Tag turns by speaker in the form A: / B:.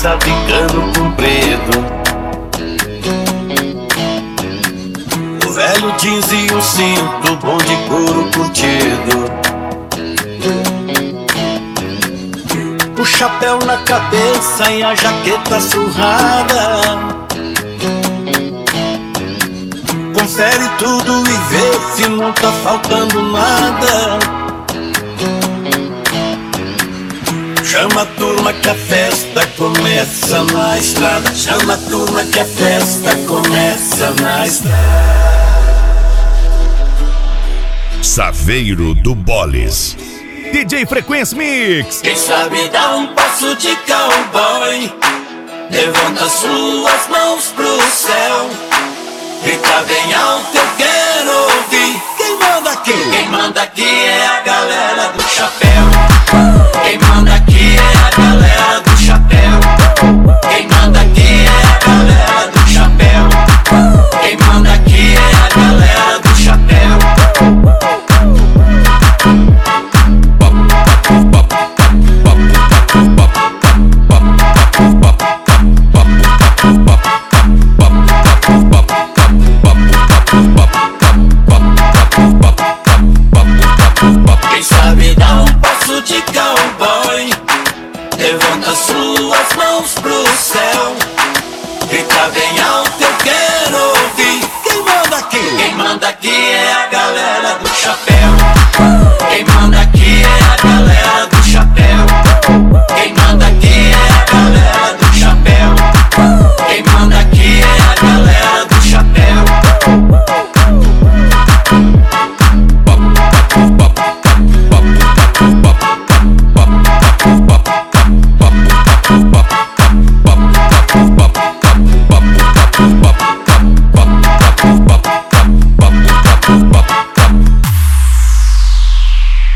A: camisa de cano comprido, o velho jeans e o cinto bom de couro curtido, o chapéu na cabeça e a jaqueta surrada. Confere tudo e vê se não tá faltando nada. Chama a turma que a festa começa na estrada. Chama a turma que a festa começa na estrada.
B: Saveiro do Boles.
C: DJ Frequência Mix.
A: Quem sabe dá um passo de cowboy, levanta suas mãos pro céu, grita bem alto, eu quero ouvir. Quem manda aqui? Quem manda aqui é a galera do chapéu. Quem manda aqui é a galera do chapéu. Quem manda aqui é a galera do chapéu. Quem manda aqui é a galera do chapéu. Quem sabe dá um passo de cowboy, levanta suas mãos pro céu, grita bem alto, eu quero ouvir. Quem manda aqui? Quem manda aqui é a galera do chapéu.